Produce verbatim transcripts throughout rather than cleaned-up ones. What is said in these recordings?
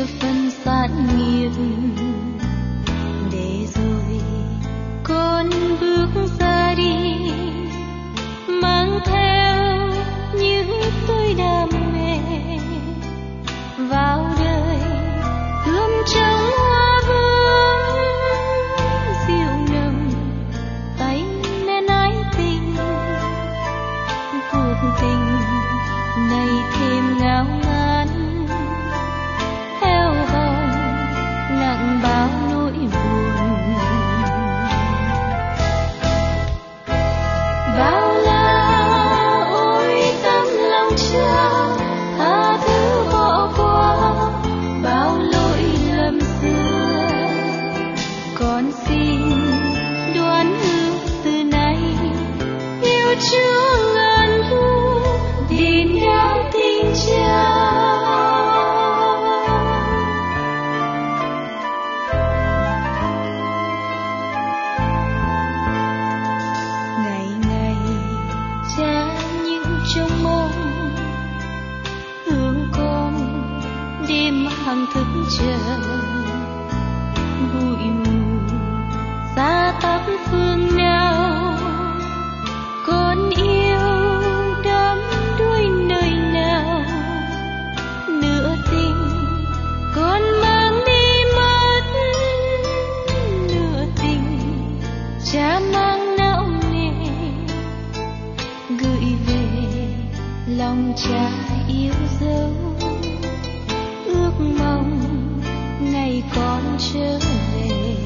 chưa phân sản nghiệp, để rồi con bước ra đi mang theo những tôi đam mê vào đời ươm trong hoa vương dịu nồng tay nên ái tình. Cuộc tình này thêm ngao ngán theo vòng nặng bao nỗi buồn. Bao la ôi tấm lòng cha tha thứ bỏ qua bao lỗi lầm xưa. Con xin đoán ước từ nay yêu Chúa ngàn thu đến đám tình cha. Ngày ngày cha những trong mong thương con đêm hằng thức chờ bụi mù xa tóc phương nào. Con yêu đắm đuối nơi nào nửa tình con mang đi mất, nửa tình cha mang não nề gửi về lòng cha yêu dấu. Ước mong ngày con trở về.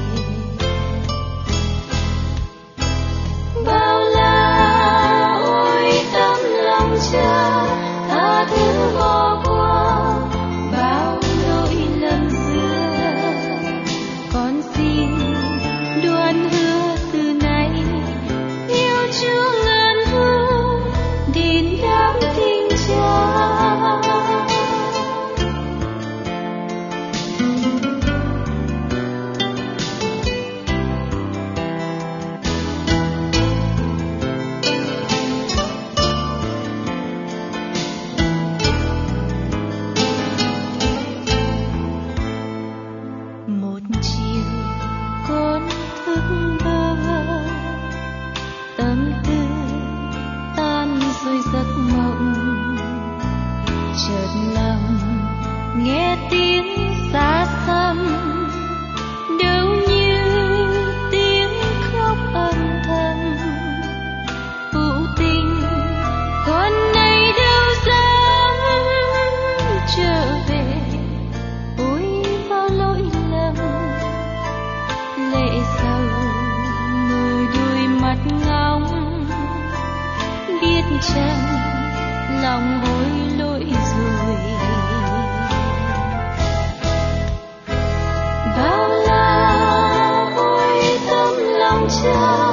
Bao la ôi tấm lòng cha tha thứ bỏ qua bao lỗi lầm xưa. Con xin đoan hứa từ nay yêu Chúa ngàn thu đến đám tình cha. Một chiều con thức bơ vơ tâm tư tan rồi giấc mộng. Chợt lòng nghe tiếng xa xăm đâu như tiếng khóc âm thầm. Phụ tình con này đâu dám trở về. Ôi bao lỗi lầm lệ sầu mờ đôi mắt ngóng. Biết chăng lòng hối lỗi rồi. Bao la ôi tấm lòng cha